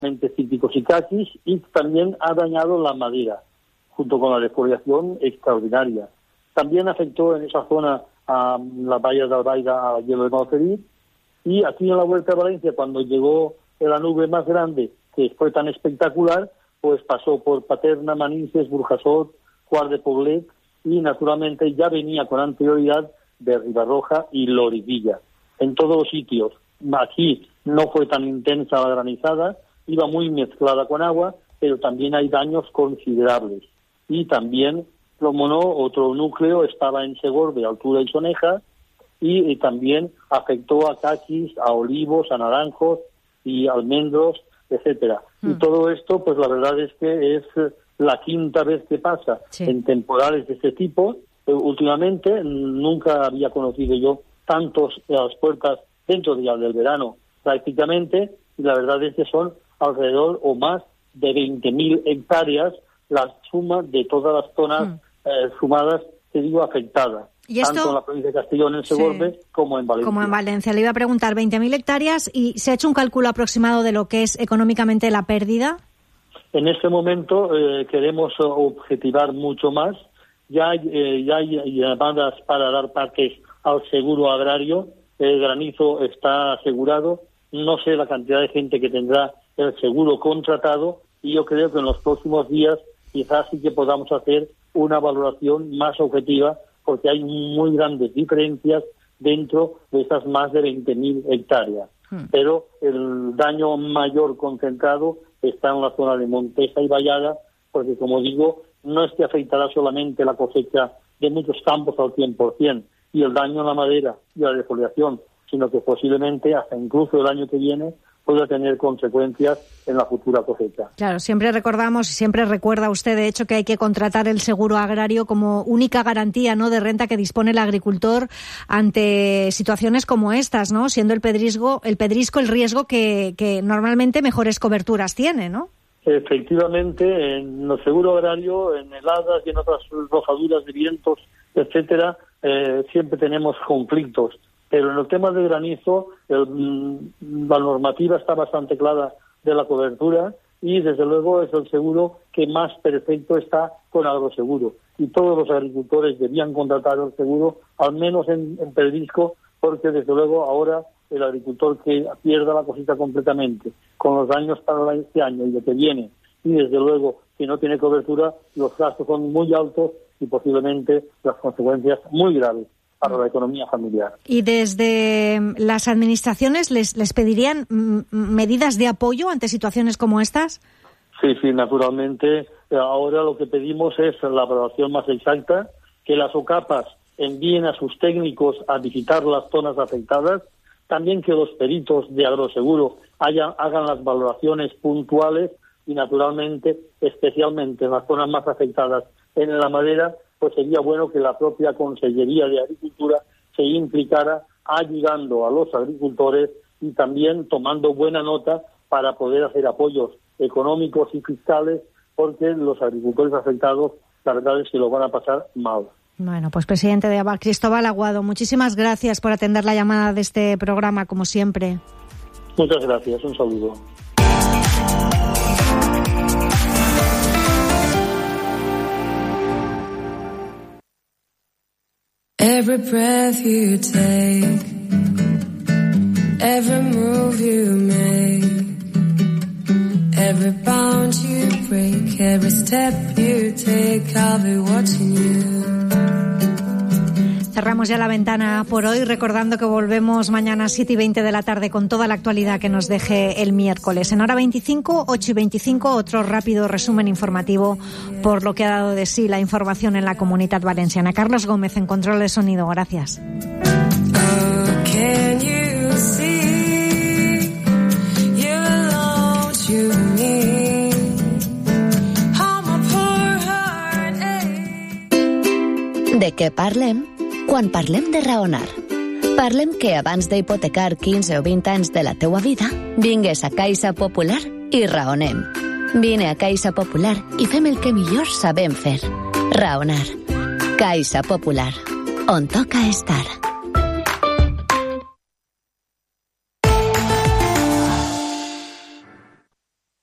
cítricos y caquis, y también ha dañado la madera, junto con la defoliación extraordinaria. También afectó en esa zona a la bahía de Albaida, a hielo de Malferit, y aquí en la Vuelta a Valencia, cuando llegó la nube más grande, que fue tan espectacular, pues pasó por Paterna, Manises, Burjasot, Quart de Poblet, y naturalmente ya venía con anterioridad de Ribarroja y Loriguilla. En todos los sitios, aquí no fue tan intensa la granizada, iba muy mezclada con agua, pero también hay daños considerables. Y también, como no, otro núcleo estaba en Segorbe, Altura y Soneja, y también afectó a caquis, a olivos, a naranjos y almendros, etcétera. Y todo esto, pues la verdad es que es la quinta vez que pasa en temporales de este tipo. Últimamente nunca había conocido yo tantos a las puertas dentro ya del verano prácticamente, y la verdad es que son alrededor o más de 20.000 hectáreas la suma de todas las zonas sumadas, te digo, afectadas. ¿Y esto? Tanto en la provincia de Castellón, en Segorbe, como en Valencia. Como en Valencia. Le iba a preguntar, 20.000 hectáreas, ¿y se ha hecho un cálculo aproximado de lo que es económicamente la pérdida? En este momento queremos objetivar mucho más. Ya hay llamadas para dar parques al seguro agrario. El granizo está asegurado. No sé la cantidad de gente que tendrá el seguro contratado, y yo creo que en los próximos días quizás sí que podamos hacer una valoración más objetiva, porque hay muy grandes diferencias dentro de esas más de 20.000 hectáreas. Pero el daño mayor concentrado está en la zona de Montesa y Vallada, porque, como digo, no es que afectará solamente la cosecha de muchos campos al 100%, y el daño en la madera y la defoliación, sino que posiblemente hasta incluso el año que viene pueda tener consecuencias en la futura cosecha. Claro, siempre recordamos y siempre recuerda usted, de hecho, que hay que contratar el seguro agrario como única garantía, ¿no?, de renta que dispone el agricultor ante situaciones como estas, ¿no?, siendo el pedrisco el riesgo que normalmente mejores coberturas tiene, ¿no? Efectivamente, en el seguro agrario, en heladas y en otras rozaduras de vientos, etcétera, siempre tenemos conflictos. Pero en el tema de granizo, la normativa está bastante clara de la cobertura, y desde luego es el seguro que más perfecto está con Agroseguro. Y todos los agricultores debían contratar el seguro, al menos en pedrisco, porque desde luego ahora el agricultor que pierda la cosecha completamente, con los daños para este año y lo que viene, y desde luego que no tiene cobertura, los gastos son muy altos y posiblemente las consecuencias muy graves para la economía familiar. ¿Y desde las administraciones les pedirían medidas de apoyo ante situaciones como estas? Sí, naturalmente. Ahora lo que pedimos es la evaluación más exacta, que las OCAPAs envíen a sus técnicos a visitar las zonas afectadas, también que los peritos de Agroseguro hagan las valoraciones puntuales, y naturalmente, especialmente en las zonas más afectadas en la madera, pues sería bueno que la propia Consellería de Agricultura se implicara ayudando a los agricultores y también tomando buena nota para poder hacer apoyos económicos y fiscales, porque los agricultores afectados, la verdad es que lo van a pasar mal. Bueno, pues presidente de ABAC, Cristóbal Aguado, muchísimas gracias por atender la llamada de este programa, como siempre. Muchas gracias, un saludo. Every breath you take, every move you make, every bound you break, every step you take, I'll be watching you. Cerramos ya la ventana por hoy, recordando que volvemos mañana a 7:20 de la tarde con toda la actualidad que nos deje el miércoles. En hora 25, 8:25, otro rápido resumen informativo por lo que ha dado de sí la información en la Comunitat Valenciana. Carlos Gómez en control de sonido. Gracias. De què parlem? Quan parlem de raonar. Parlem que abans d'hipotecar 15 o 20 anys de la teua vida, vingues a Caixa Popular i raonem. Vine a Caixa Popular i fem el que millor sabem fer. Raonar. Caixa Popular. On toca estar.